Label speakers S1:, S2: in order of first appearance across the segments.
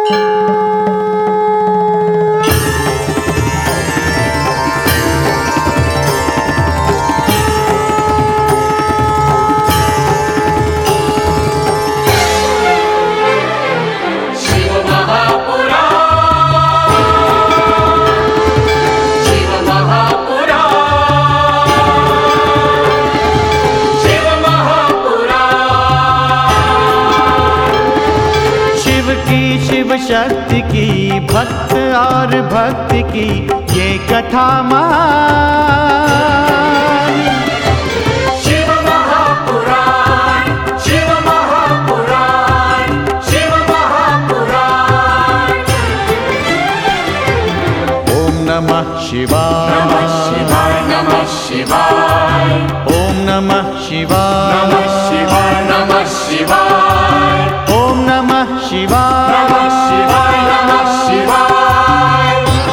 S1: शक्ति की, भक्त और भक्ति की ये कथा महान।
S2: शिव महापुराण, शिव महापुराण, शिव महापुराण।
S1: ओम नमः शिवाय,
S2: नमः शिवाय, नमः शिवाय।
S1: ओम नमः शिवाय,
S2: नमः शिवाय, नमः शिवाय।
S1: ओम नमः शिवाय,
S2: नमः शिवाय, नमः शिवाय।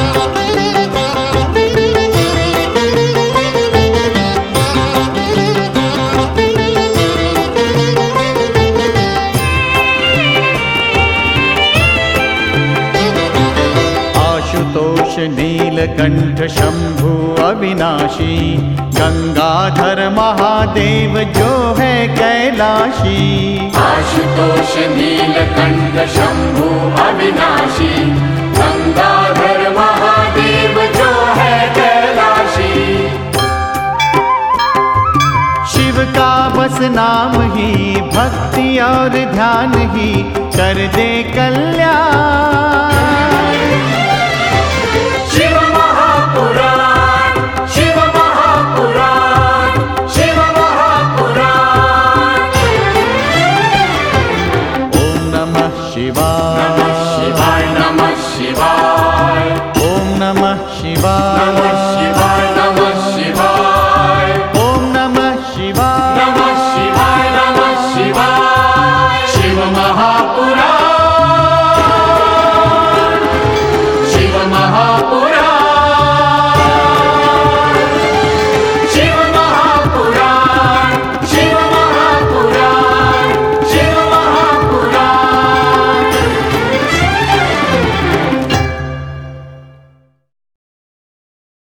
S1: आशुतोष नीलकंठ शंभु अविनाशी, गंगाधर महादेव जो है कैलाशी।
S2: आशुतोष नीलकंठ शंभु अविनाशी, गंगाधर महादेव जो है कैलाशी।
S1: शिव का बस नाम ही, भक्ति और ध्यान ही कर दे कल्याण।